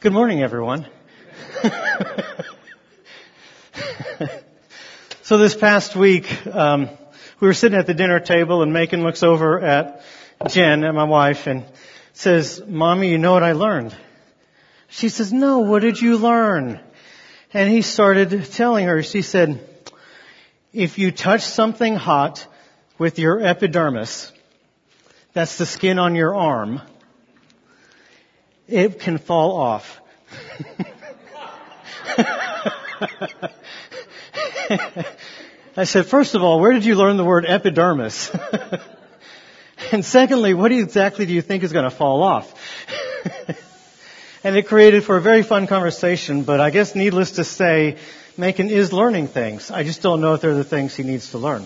Good morning, everyone. So this past week, we were sitting at the dinner table and Macon looks over at Jen, at my wife, and says, "Mommy, you know what I learned?" She says, "No, what did you learn?" And he started telling her. She said, "If you touch something hot with your epidermis, that's the skin on your arm, it can fall off." I said, "First of all, where did you learn the word epidermis? And secondly, what exactly do you think is going to fall off?" And it created for a very fun conversation, but I guess needless to say, Macon is learning things. I just don't know if they're the things he needs to learn.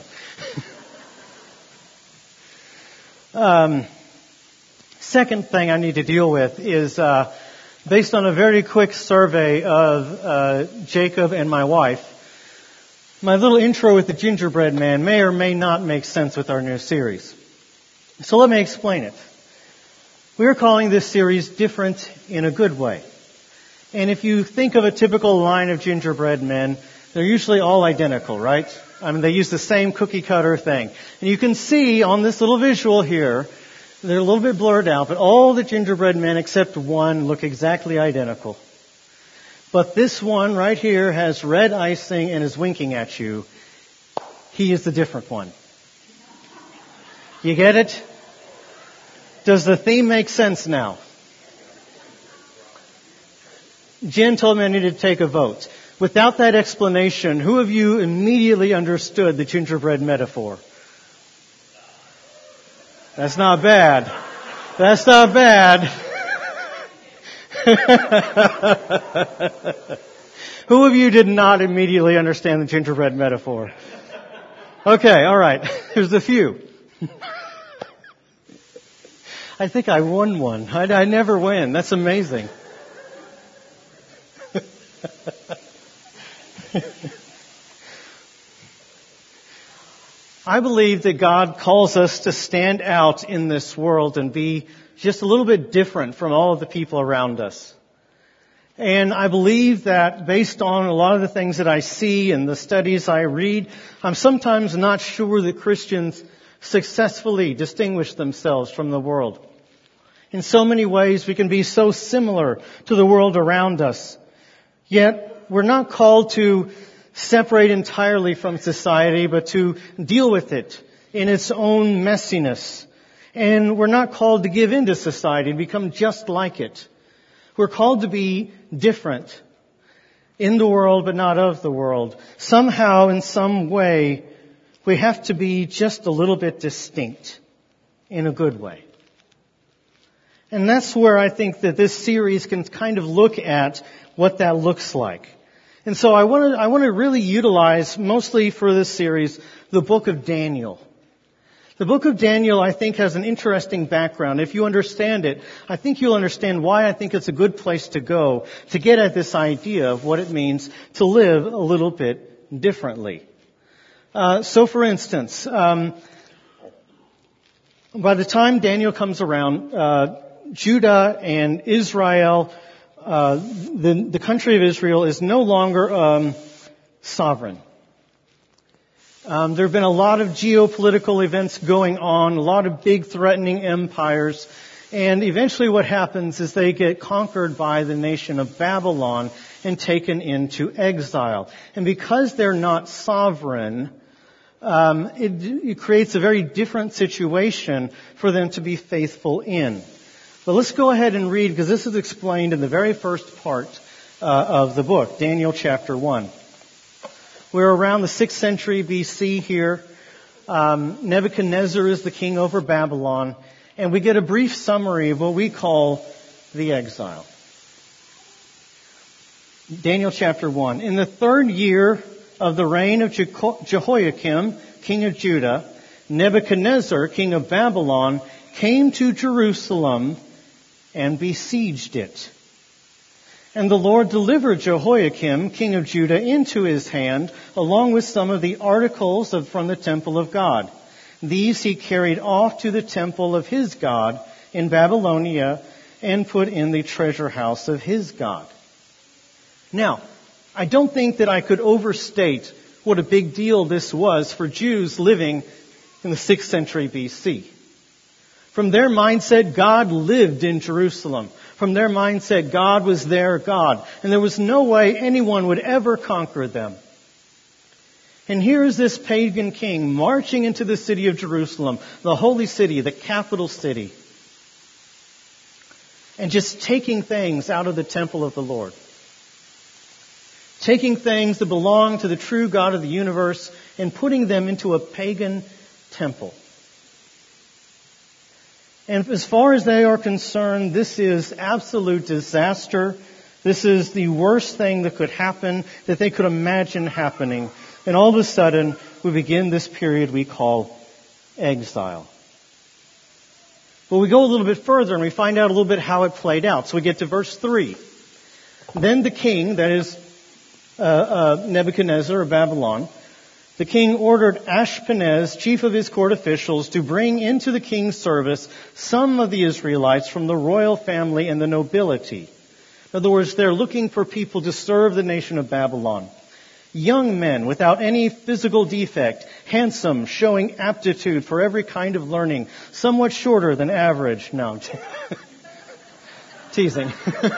Second thing I need to deal with is, based on a very quick survey of Jacob and my wife, my little intro with the gingerbread man may or may not make sense with our new series. So let me explain it. We are calling this series Different in a Good Way. And if you think of a typical line of gingerbread men, they're usually all identical, right? I mean, they use the same cookie cutter thing. And you can see on this little visual here, they're a little bit blurred out, but all the gingerbread men except one look exactly identical. But this one right here has red icing and is winking at you. He is the different one. You get it? Does the theme make sense now? Jen told me I needed to take a vote. Without that explanation, who of you immediately understood the gingerbread metaphor? That's not bad. That's not bad. Who of you did not immediately understand the gingerbread metaphor? Okay, all right. There's a few. I think I won one. I never win. That's amazing. I believe that God calls us to stand out in this world and be just a little bit different from all of the people around us. And I believe that based on a lot of the things that I see and the studies I read, I'm sometimes not sure that Christians successfully distinguish themselves from the world. In so many ways, we can be so similar to the world around us. Yet, we're not called to separate entirely from society, but to deal with it in its own messiness. And we're not called to give in to society and become just like it. We're called to be different in the world, but not of the world. Somehow, in some way, we have to be just a little bit distinct in a good way. And that's where I think that this series can kind of look at what that looks like. And so I want to really utilize, mostly for this series, the book of Daniel. The book of Daniel, I think, has an interesting background. If you understand it, I think you'll understand why I think it's a good place to go to get at this idea of what it means to live a little bit differently. So for instance, by the time Daniel comes around, Judah and Israel, the country of Israel is no longer sovereign. There have been a lot of geopolitical events going on, a lot of big threatening empires, and eventually what happens is they get conquered by the nation of Babylon and taken into exile. And because they're not sovereign, it creates a very different situation for them to be faithful in. But let's go ahead and read, because this is explained in the very first part of the book, Daniel chapter 1. We're around the 6th century BC here. Nebuchadnezzar is the king over Babylon, and we get a brief summary of what we call the exile. Daniel chapter 1. In the 3rd year of the reign of Jehoiakim, king of Judah, Nebuchadnezzar, king of Babylon, came to Jerusalem and besieged it. And the Lord delivered Jehoiakim, king of Judah, into his hand, along with some of the articles from the temple of God. These he carried off to the temple of his God in Babylonia, and put in the treasure house of his God. Now, I don't think that I could overstate what a big deal this was for Jews living in the 6th century BC. From their mindset, God lived in Jerusalem. From their mindset, God was their God. And there was no way anyone would ever conquer them. And here is this pagan king marching into the city of Jerusalem, the holy city, the capital city, and just taking things out of the temple of the Lord. Taking things that belong to the true God of the universe and putting them into a pagan temple. And as far as they are concerned, this is absolute disaster. This is the worst thing that could happen, that they could imagine happening. And all of a sudden, we begin this period we call exile. But we go a little bit further and we find out a little bit how it played out. So we get to verse 3. Then the king, that is Nebuchadnezzar of Babylon, the king ordered Ashpenaz, chief of his court officials, to bring into the king's service some of the Israelites from the royal family and the nobility. In other words, they're looking for people to serve the nation of Babylon. Young men without any physical defect, handsome, showing aptitude for every kind of learning, somewhat shorter than average. No, I'm teasing.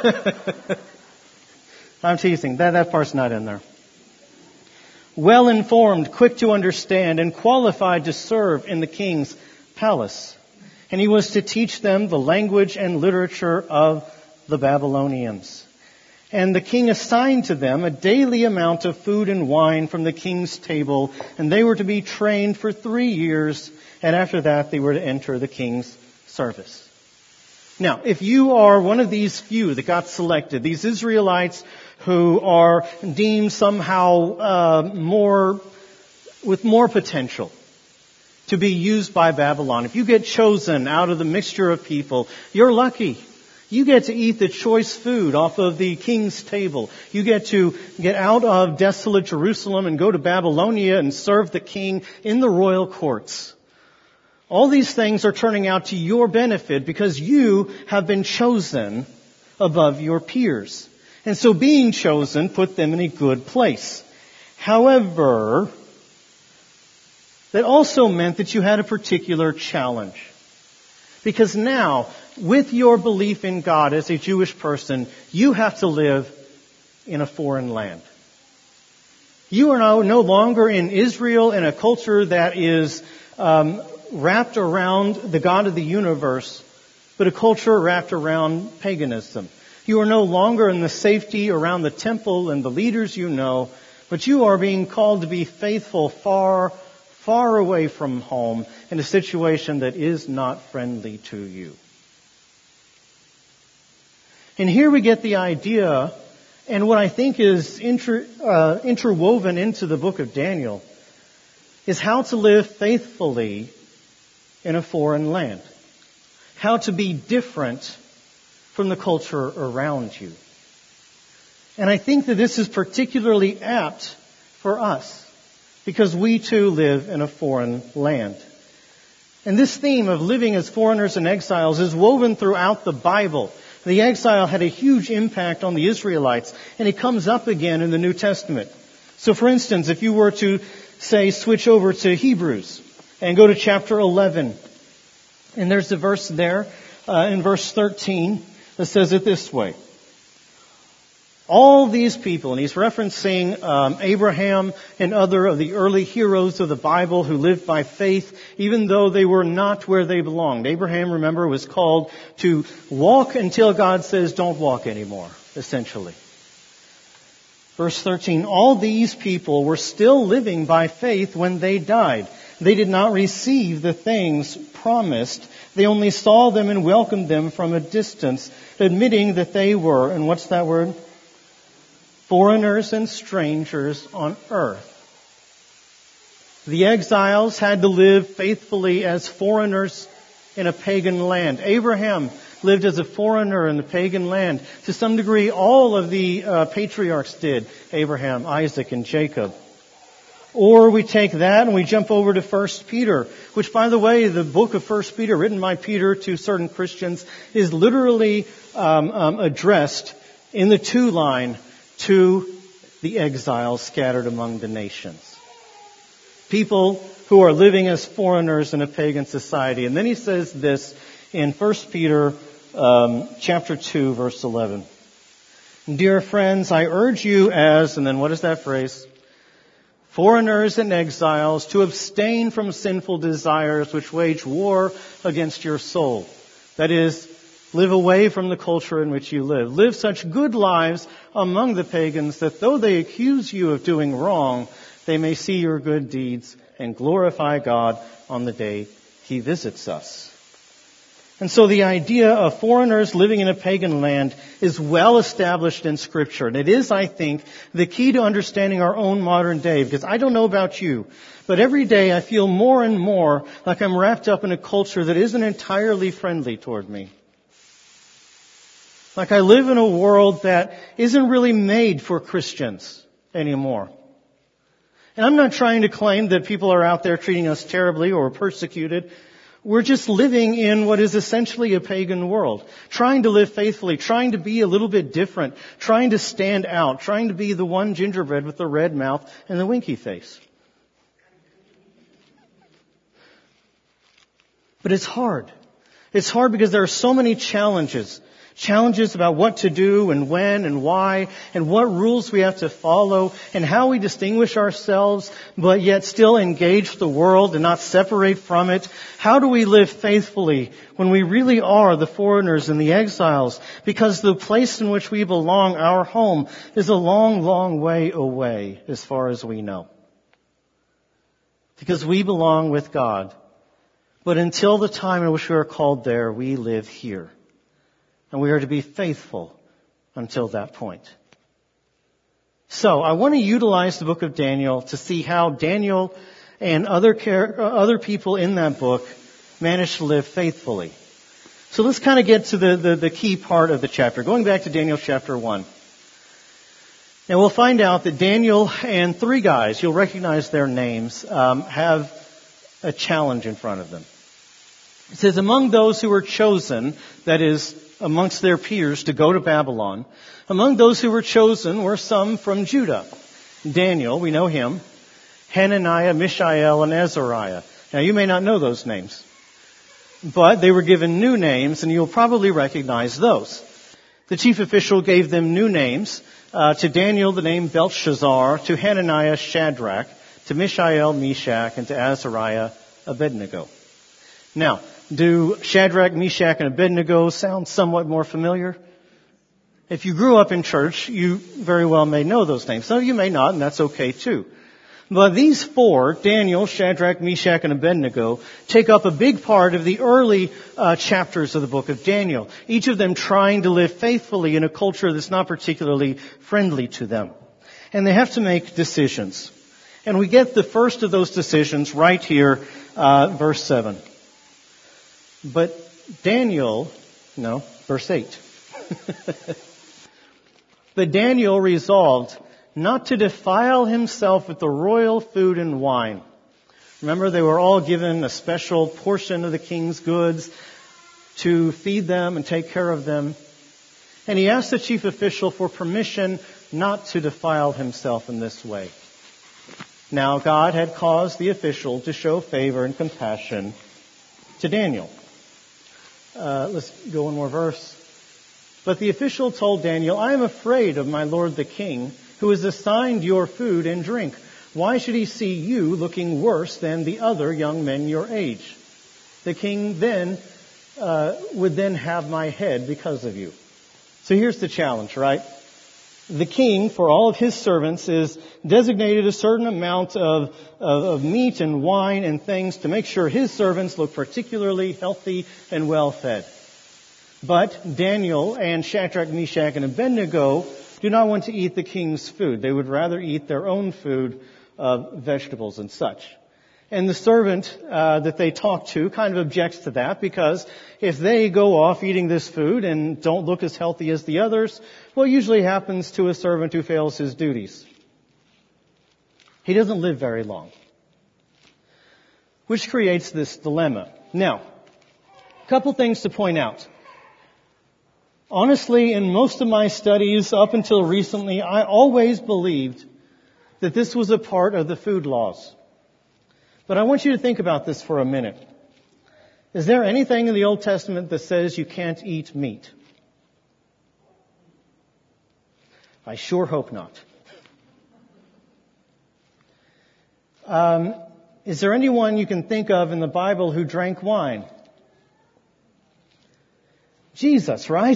I'm teasing. That part's not in there. Well-informed, quick to understand, and qualified to serve in the king's palace. And he was to teach them the language and literature of the Babylonians. And the king assigned to them a daily amount of food and wine from the king's table, and they were to be trained for 3 years, and after that they were to enter the king's service. Now, if you are one of these few that got selected, these Israelites who are deemed somehow with more potential to be used by Babylon, if you get chosen out of the mixture of people, you're lucky. You get to eat the choice food off of the king's table. You get to get out of desolate Jerusalem and go to Babylonia and serve the king in the royal courts. All these things are turning out to your benefit because you have been chosen above your peers. And so being chosen put them in a good place. However, that also meant that you had a particular challenge. Because now, with your belief in God as a Jewish person, you have to live in a foreign land. You are no longer in Israel, in a culture that is wrapped around the God of the universe, but a culture wrapped around paganism. You are no longer in the safety around the temple and the leaders you know, but you are being called to be faithful far, far away from home in a situation that is not friendly to you. And here we get the idea, and what I think is interwoven into the book of Daniel, is how to live faithfully in a foreign land. How to be different from the culture around you. And I think that this is particularly apt for us, because we too live in a foreign land. And this theme of living as foreigners and exiles is woven throughout the Bible. The exile had a huge impact on the Israelites, and it comes up again in the New Testament. So for instance, if you were to, say, switch over to Hebrews and go to chapter 11, and there's a verse there in verse 13 that says it this way. All these people, and he's referencing Abraham and other of the early heroes of the Bible who lived by faith, even though they were not where they belonged. Abraham, remember, was called to walk until God says don't walk anymore, essentially. Verse 13, all these people were still living by faith when they died. They did not receive the things promised. They only saw them and welcomed them from a distance, admitting that they were, and what's that word? Foreigners and strangers on earth. The exiles had to live faithfully as foreigners in a pagan land. Abraham lived as a foreigner in the pagan land. To some degree, all of the patriarchs did. Abraham, Isaac, and Jacob. Or we take that and we jump over to 1 Peter, which, by the way, the book of 1 Peter, written by Peter to certain Christians, is literally addressed in the 2-line to the exiles scattered among the nations. People who are living as foreigners in a pagan society. And then he says this in 1 Peter chapter 2, verse 11. Dear friends, I urge you as, and then what is that phrase? Foreigners and exiles, to abstain from sinful desires which wage war against your soul. That is, live away from the culture in which you live. Live such good lives among the pagans that though they accuse you of doing wrong, they may see your good deeds and glorify God on the day He visits us. And so the idea of foreigners living in a pagan land is well established in Scripture. And it is, I think, the key to understanding our own modern day. Because I don't know about you, but every day I feel more and more like I'm wrapped up in a culture that isn't entirely friendly toward me. Like I live in a world that isn't really made for Christians anymore. And I'm not trying to claim that people are out there treating us terribly or persecuted. We're just living in what is essentially a pagan world, trying to live faithfully, trying to be a little bit different, trying to stand out, trying to be the one gingerbread with the red mouth and the winky face. But it's hard. It's hard because there are so many challenges. Challenges about what to do and when and why and what rules we have to follow and how we distinguish ourselves but yet still engage the world and not separate from it. How do we live faithfully when we really are the foreigners and the exiles? Because the place in which we belong, our home, is a long, long way away as far as we know. Because we belong with God. But until the time in which we are called there, we live here. And we are to be faithful until that point. So I want to utilize the book of Daniel to see how Daniel and other people in that book managed to live faithfully. So let's kind of get to the key part of the chapter. Going back to Daniel chapter 1. And we'll find out that Daniel and 3 guys, you'll recognize their names, have a challenge in front of them. It says, among those who were chosen, that is, amongst their peers to go to Babylon, among those who were chosen were some from Judah. Daniel, we know him, Hananiah, Mishael, and Azariah. Now, you may not know those names, but they were given new names, and you'll probably recognize those. The chief official gave them new names. To Daniel, the name Belshazzar, to Hananiah, Shadrach, to Mishael, Meshach, and to Azariah, Abednego. Now, do Shadrach, Meshach, and Abednego sound somewhat more familiar? If you grew up in church, you very well may know those names. Some of you may not, and that's okay too. But these 4, Daniel, Shadrach, Meshach, and Abednego, take up a big part of the early chapters of the book of Daniel, each of them trying to live faithfully in a culture that's not particularly friendly to them. And they have to make decisions. And we get the first of those decisions right here, verse 7. But verse 8. But Daniel resolved not to defile himself with the royal food and wine. Remember, they were all given a special portion of the king's goods to feed them and take care of them. And he asked the chief official for permission not to defile himself in this way. Now, God had caused the official to show favor and compassion to Daniel. Let's go one more verse. But the official told Daniel, I am afraid of my lord the king, who has assigned your food and drink. Why should he see you looking worse than the other young men your age? The king then would then have my head because of you. So here's the challenge, right? The king, for all of his servants, is designated a certain amount of meat and wine and things to make sure his servants look particularly healthy and well fed. But Daniel and Shadrach, Meshach, and Abednego do not want to eat the king's food. They would rather eat their own food, vegetables and such. And the servant that they talk to kind of objects to that, because if they go off eating this food and don't look as healthy as the others, what usually happens to a servant who fails his duties? He doesn't live very long. Which creates this dilemma. Now, a couple things to point out. Honestly, in most of my studies up until recently, I always believed that this was a part of the food laws. But I want you to think about this for a minute. Is there anything in the Old Testament that says you can't eat meat? I sure hope not. Is there anyone you can think of in the Bible who drank wine? Jesus, right?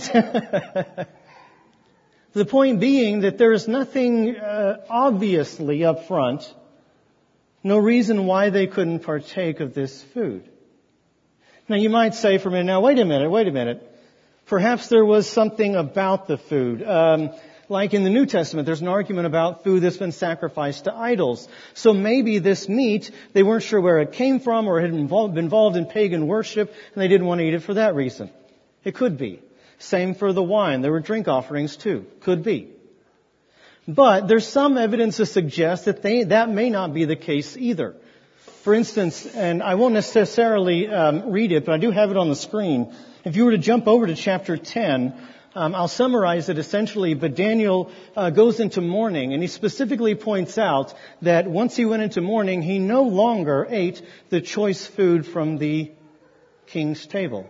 The point being that there is nothing obviously up front, no reason why they couldn't partake of this food. Now you might say for me, now wait a minute. Perhaps there was something about the food. Like in the New Testament, there's an argument about food that's been sacrificed to idols. So maybe this meat, they weren't sure where it came from or it had been involved in pagan worship and they didn't want to eat it for that reason. It could be. Same for the wine. There were drink offerings too. Could be. But there's some evidence to suggest that that may not be the case either. For instance, and I won't necessarily read it, but I do have it on the screen. If you were to jump over to chapter 10, I'll summarize it essentially, but Daniel goes into mourning, and he specifically points out that once he went into mourning, he no longer ate the choice food from the king's table.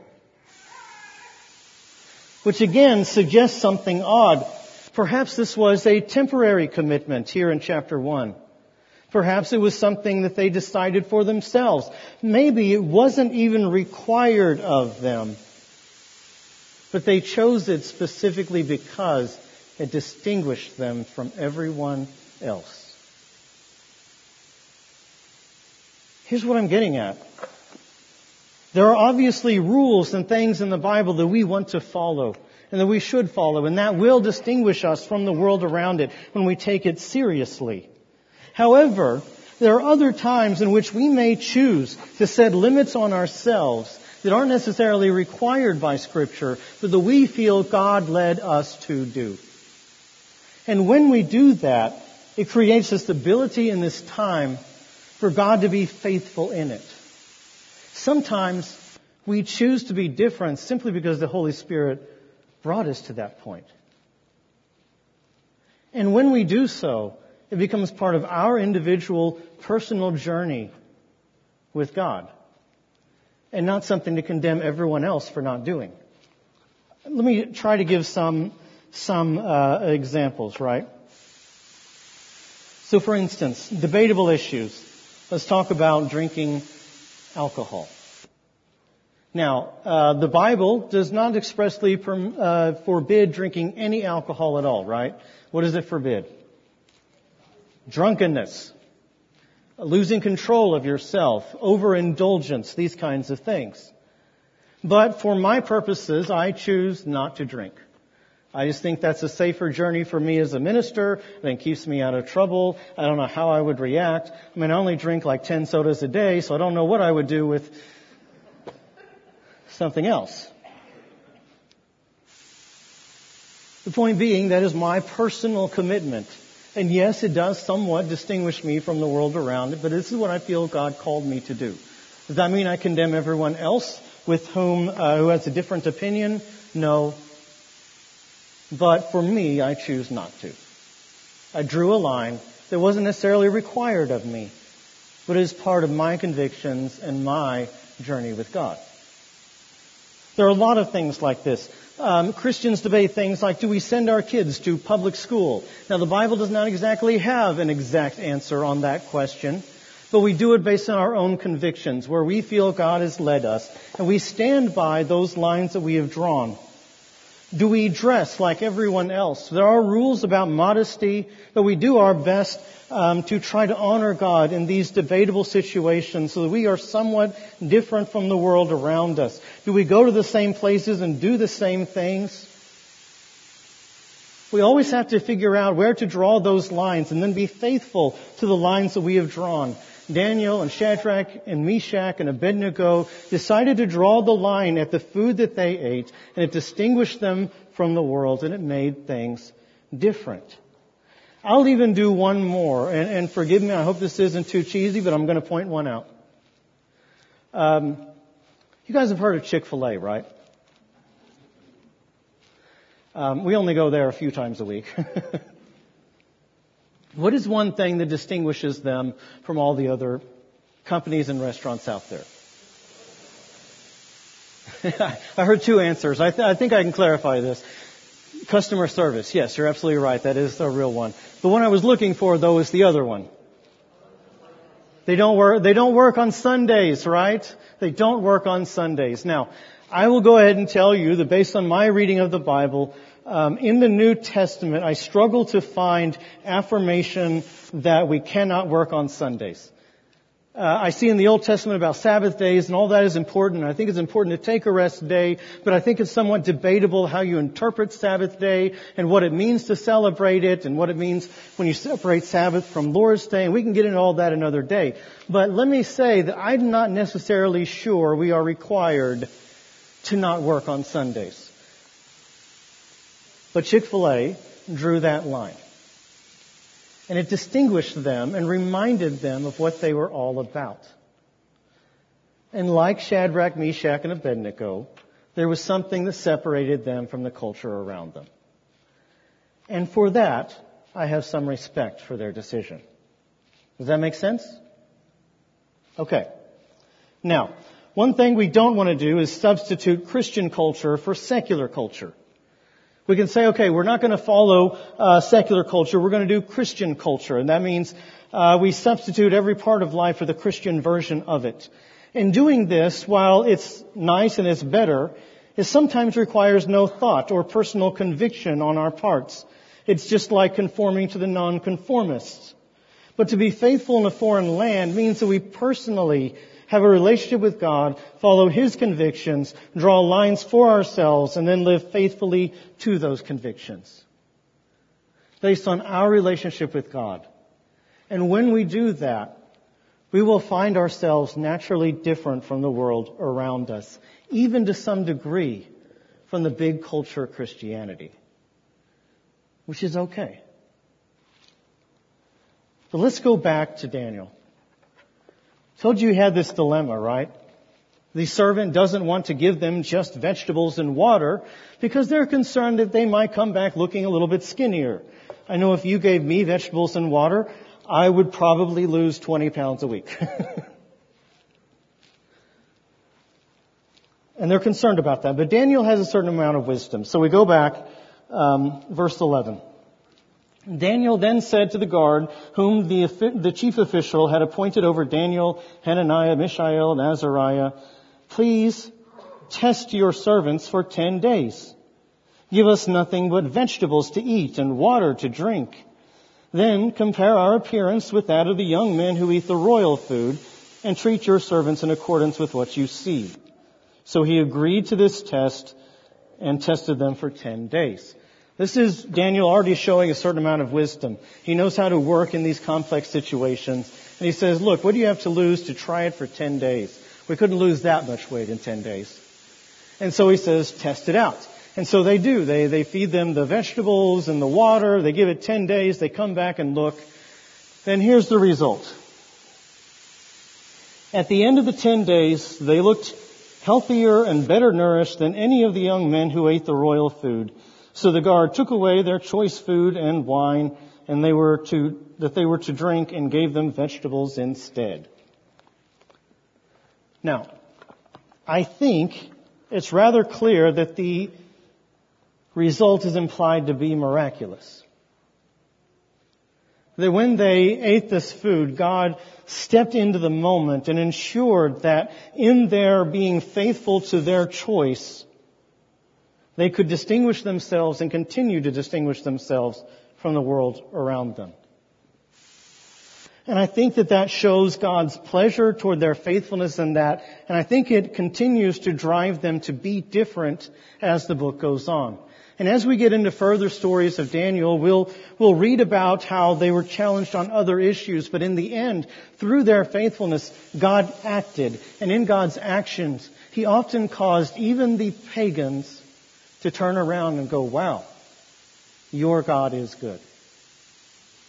Which again suggests something odd. Perhaps this was a temporary commitment here in chapter 1. Perhaps it was something that they decided for themselves. Maybe it wasn't even required of them. But they chose it specifically because it distinguished them from everyone else. Here's what I'm getting at. There are obviously rules and things in the Bible that we want to follow and that we should follow, and that will distinguish us from the world around it when we take it seriously. However, there are other times in which we may choose to set limits on ourselves that aren't necessarily required by Scripture, but that we feel God led us to do. And when we do that, it creates this ability in this time for God to be faithful in it. Sometimes we choose to be different simply because the Holy Spirit brought us to that point. And when we do so, it becomes part of our individual personal journey with God, and not something to condemn everyone else for not doing. Let me try to give some examples, right? So for instance, debatable issues. Let's talk about drinking alcohol. Now, the Bible does not expressly forbid drinking any alcohol at all, right? What does it forbid? Drunkenness, losing control of yourself, overindulgence, these kinds of things. But for my purposes, I choose not to drink. I just think that's a safer journey for me as a minister. It keeps me out of trouble. I don't know how I would react. I mean, I only drink like 10 sodas a day, so I don't know what I would do with something else. The point being, that is my personal commitment. And yes, it does somewhat distinguish me from the world around it, but this is what I feel God called me to do. Does that mean I condemn everyone else with who has a different opinion? No. But for me, I choose not to. I drew a line that wasn't necessarily required of me, but is part of my convictions and my journey with God. There are a lot of things like this. Christians debate things like, do we send our kids to public school? Now, the Bible does not exactly have an exact answer on that question, but we do it based on our own convictions, where we feel God has led us, and we stand by those lines that we have drawn. Do we dress like everyone else? There are rules about modesty, but we do our best to try to honor God in these debatable situations so that we are somewhat different from the world around us. Do we go to the same places and do the same things? We always have to figure out where to draw those lines and then be faithful to the lines that we have drawn. Daniel and Shadrach and Meshach and Abednego decided to draw the line at the food that they ate, and it distinguished them from the world, and it made things different. I'll even do one more, and forgive me, I hope this isn't too cheesy, but I'm going to point one out. You guys have heard of Chick-fil-A, right? We only go there a few times a week. What is one thing that distinguishes them from all the other companies and restaurants out there? I heard two answers. I think I can clarify this. Customer service. Yes, you're absolutely right. That is the real one. The one I was looking for, though, is the other one. They don't work on Sundays, right? They don't work on Sundays. Now, I will go ahead and tell you that based on my reading of the Bible, in the New Testament, I struggle to find affirmation that we cannot work on Sundays. I see in the Old Testament about Sabbath days, and all that is important. I think it's important to take a rest day, but I think it's somewhat debatable how you interpret Sabbath day and what it means to celebrate it and what it means when you separate Sabbath from Lord's Day, and we can get into all that another day. But let me say that I'm not necessarily sure we are required to not work on Sundays. But Chick-fil-A drew that line. And it distinguished them and reminded them of what they were all about. And like Shadrach, Meshach, and Abednego, there was something that separated them from the culture around them. And for that, I have some respect for their decision. Does that make sense? Okay. Now, one thing we don't want to do is substitute Christian culture for secular culture. We can say, okay, we're not going to follow secular culture. We're going to do Christian culture. And that means we substitute every part of life for the Christian version of it. And doing this, while it's nice and it's better, it sometimes requires no thought or personal conviction on our parts. It's just like conforming to the nonconformists. But to be faithful in a foreign land means that we personally have a relationship with God, follow His convictions, draw lines for ourselves, and then live faithfully to those convictions based on our relationship with God. And when we do that, we will find ourselves naturally different from the world around us, even to some degree from the big culture of Christianity, which is okay. But let's go back to Daniel. Told you he had this dilemma, right? The servant doesn't want to give them just vegetables and water because they're concerned that they might come back looking a little bit skinnier. I know if you gave me vegetables and water, I would probably lose 20 pounds a week. And they're concerned about that. But Daniel has a certain amount of wisdom. So we go back, verse 11. Daniel then said to the guard, whom the chief official had appointed over Daniel, Hananiah, Mishael, and Azariah, please test your servants for 10 days. Give us nothing but vegetables to eat and water to drink. Then compare our appearance with that of the young men who eat the royal food, and treat your servants in accordance with what you see. So he agreed to this test and tested them for 10 days. This is Daniel already showing a certain amount of wisdom. He knows how to work in these complex situations. And he says, look, what do you have to lose to try it for 10 days? We couldn't lose that much weight in 10 days. And so he says, test it out. And so they do. They feed them the vegetables and the water. They give it 10 days. They come back and look. Then here's the result. At the end of the 10 days, they looked healthier and better nourished than any of the young men who ate the royal food. So the guard took away their choice food and wine, and they were to drink, and gave them vegetables instead. Now, I think it's rather clear that the result is implied to be miraculous. That when they ate this food, God stepped into the moment and ensured that in their being faithful to their choice, they could distinguish themselves and continue to distinguish themselves from the world around them. And I think that shows God's pleasure toward their faithfulness in that. And I think it continues to drive them to be different as the book goes on. And as we get into further stories of Daniel, we'll read about how they were challenged on other issues. But in the end, through their faithfulness, God acted. And in God's actions, He often caused even the pagans to turn around and go, wow, your God is good.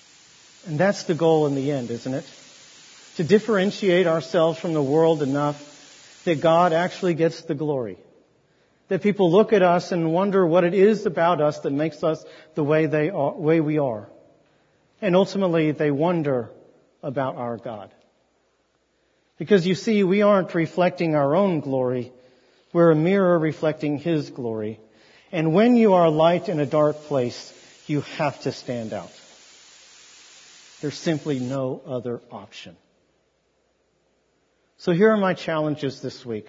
And that's the goal in the end, isn't it? To differentiate ourselves from the world enough that God actually gets the glory. That people look at us and wonder what it is about us that makes us the way we are. And ultimately, they wonder about our God. Because you see, we aren't reflecting our own glory. We're a mirror reflecting His glory. And when you are a light in a dark place, you have to stand out. There's simply no other option. So here are my challenges this week.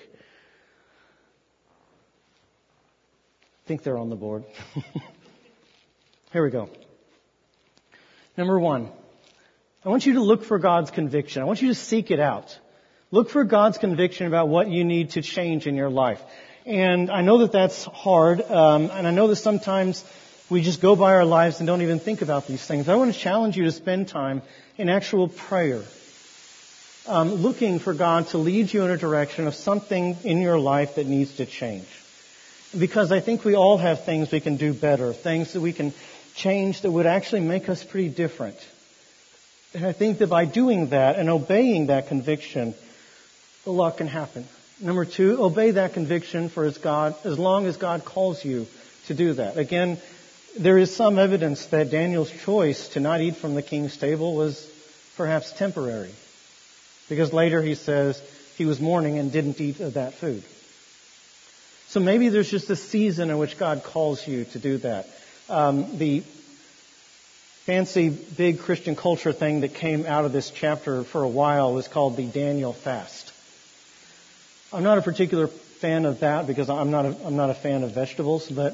I think they're on the board. Here we go. Number 1, I want you to look for God's conviction. I want you to seek it out. Look for God's conviction about what you need to change in your life. And I know that that's hard, and I know that sometimes we just go by our lives and don't even think about these things. I want to challenge you to spend time in actual prayer, looking for God to lead you in a direction of something in your life that needs to change. Because I think we all have things we can do better, things that we can change that would actually make us pretty different. And I think that by doing that and obeying that conviction, a lot can happen. Number 2, obey that conviction for as long as God calls you to do that. Again, there is some evidence that Daniel's choice to not eat from the king's table was perhaps temporary. Because later he says he was mourning and didn't eat of that food. So maybe there's just a season in which God calls you to do that. The fancy big Christian culture thing that came out of this chapter for a while was called the Daniel fast. I'm not a particular fan of that because I'm not a fan of vegetables, but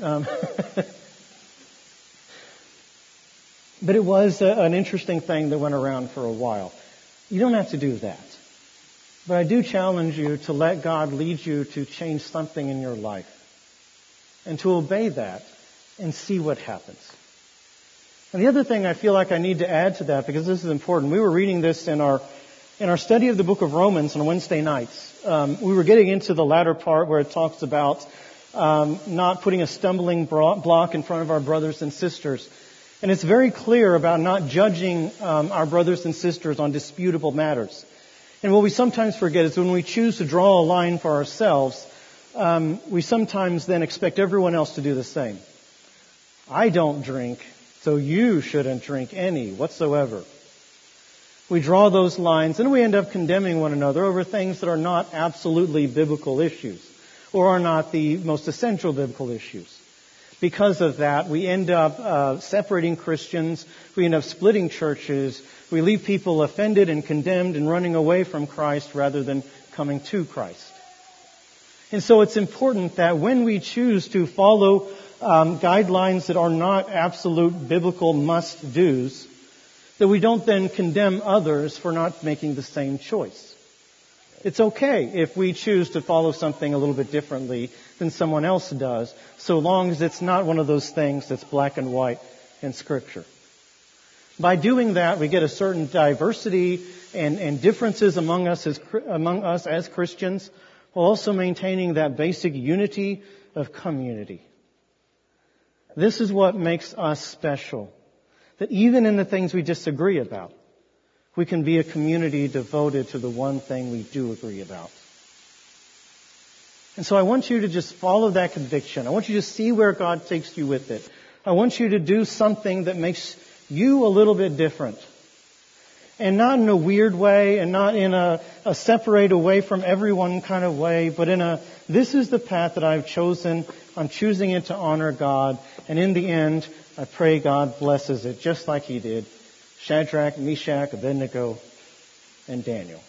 but it was an interesting thing that went around for a while. You don't have to do that. But I do challenge you to let God lead you to change something in your life and to obey that and see what happens. And the other thing I feel like I need to add to that, because this is important, we were reading this in our study of the book of Romans on Wednesday nights. We were getting into the latter part where it talks about not putting a stumbling block in front of our brothers and sisters. And it's very clear about not judging our brothers and sisters on disputable matters. And what we sometimes forget is when we choose to draw a line for ourselves, we sometimes then expect everyone else to do the same. I don't drink, so you shouldn't drink any whatsoever. We draw those lines and we end up condemning one another over things that are not absolutely biblical issues or are not the most essential biblical issues. Because of that, we end up separating Christians. We end up splitting churches. We leave people offended and condemned and running away from Christ rather than coming to Christ. And so it's important that when we choose to follow guidelines that are not absolute biblical must-dos, that we don't then condemn others for not making the same choice. It's okay if we choose to follow something a little bit differently than someone else does, so long as it's not one of those things that's black and white in Scripture. By doing that, we get a certain diversity and differences among us as Christians, while also maintaining that basic unity of community. This is what makes us special. That even in the things we disagree about, we can be a community devoted to the one thing we do agree about. And so I want you to just follow that conviction. I want you to see where God takes you with it. I want you to do something that makes you a little bit different. And not in a weird way and not in a separate away from everyone kind of way, but in this is the path that I've chosen. I'm choosing it to honor God. And in the end, I pray God blesses it just like He did Shadrach, Meshach, Abednego, and Daniel.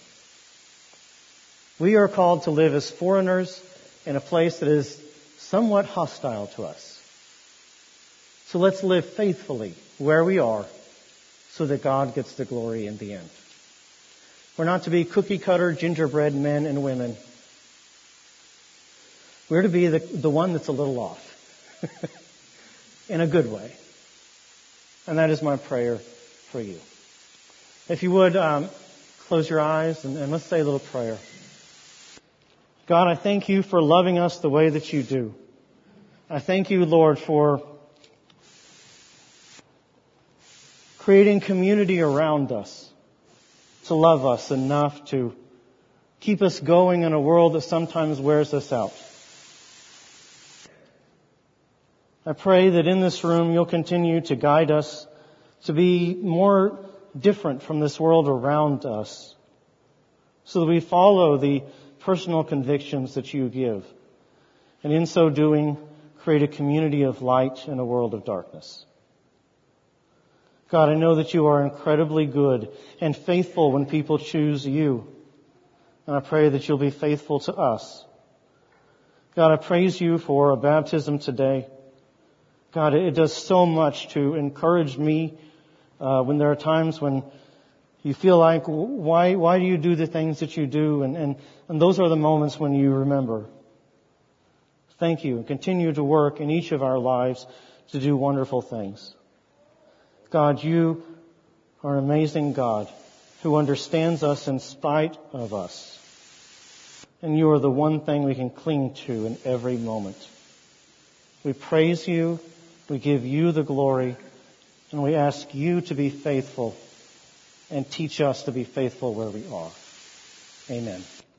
We are called to live as foreigners in a place that is somewhat hostile to us. So let's live faithfully where we are so that God gets the glory in the end. We're not to be cookie-cutter gingerbread men and women. We're to be the one that's a little off in a good way. And that is my prayer for you. If you would, close your eyes and let's say a little prayer. God, I thank You for loving us the way that You do. I thank You, Lord, for creating community around us to love us enough to keep us going in a world that sometimes wears us out. I pray that in this room you'll continue to guide us to be more different from this world around us, so that we follow the personal convictions that you give, and in so doing, create a community of light in a world of darkness. God, I know that you are incredibly good and faithful when people choose you, and I pray that you'll be faithful to us. God, I praise you for a baptism today. God, it does so much to encourage me when there are times when you feel like, why do you do the things that you do? And those are the moments when you remember. Thank you. Continue to work in each of our lives to do wonderful things. God, you are an amazing God who understands us in spite of us. And you are the one thing we can cling to in every moment. We praise you. We give you the glory. And we ask you to be faithful and teach us to be faithful where we are. Amen.